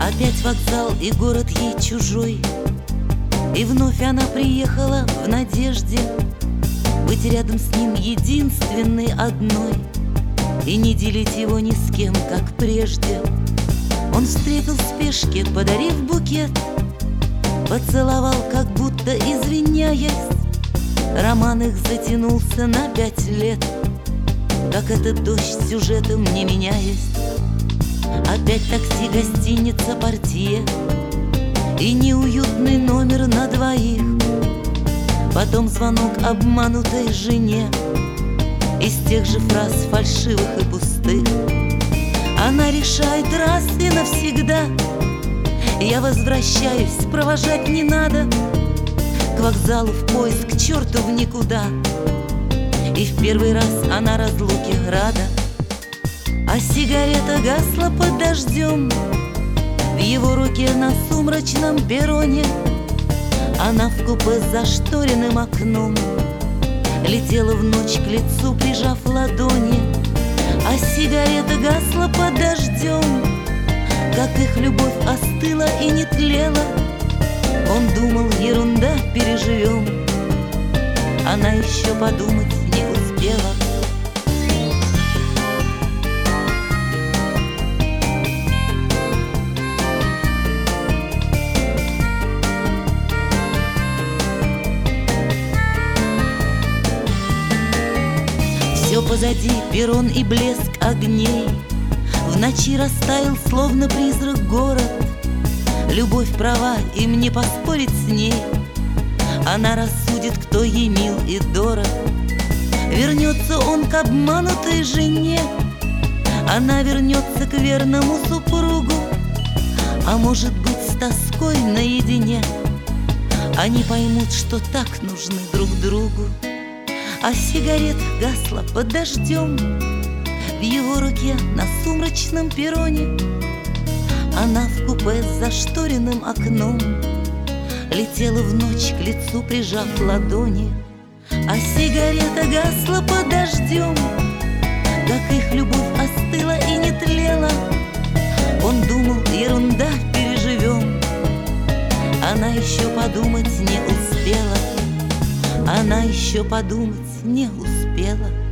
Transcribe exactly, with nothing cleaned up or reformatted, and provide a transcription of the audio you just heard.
Опять вокзал и город ей чужой, и вновь она приехала в надежде быть рядом с ним единственной одной и не делить его ни с кем, как прежде. Он встретил в спешке, подарив букет, поцеловал, как будто извиняясь. Роман их затянулся на пять лет, как этот дождь сюжетом не меняясь. Опять такси, гостиница, портье и неуютный номер на двоих. Потом звонок обманутой жене из тех же фраз фальшивых и пустых. Она решает раз и навсегда: я возвращаюсь, провожать не надо. К вокзалу в поиск, к черту в никуда. И в первый раз она разлуке рада. А сигарета гасла под дождем в его руке на сумрачном перроне. Она в купе с зашторенным окном летела в ночь к лицу, прижав ладони. А сигарета гасла под дождем, как их любовь остыла и не тлела. Он думал, ерунда, переживем. Она еще подумать не успела. Все позади, перрон и блеск огней. В ночи растаял, словно призрак, город. Любовь права, им не поспорить с ней. Она рассудит, кто ей мил и дорог. Вернется он к обманутой жене, она вернется к верному супругу. А может быть, с тоской наедине они поймут, что так нужны друг другу. А сигарета гасла под дождем в его руке на сумрачном перроне. Она в купе с зашторенным окном летела в ночь к лицу, прижав ладони. А сигарета гасла под дождем, как их любовь остыла и не тлела. Он думал, ерунда, переживем. Она еще подумать не успела. Она еще подумать не успела.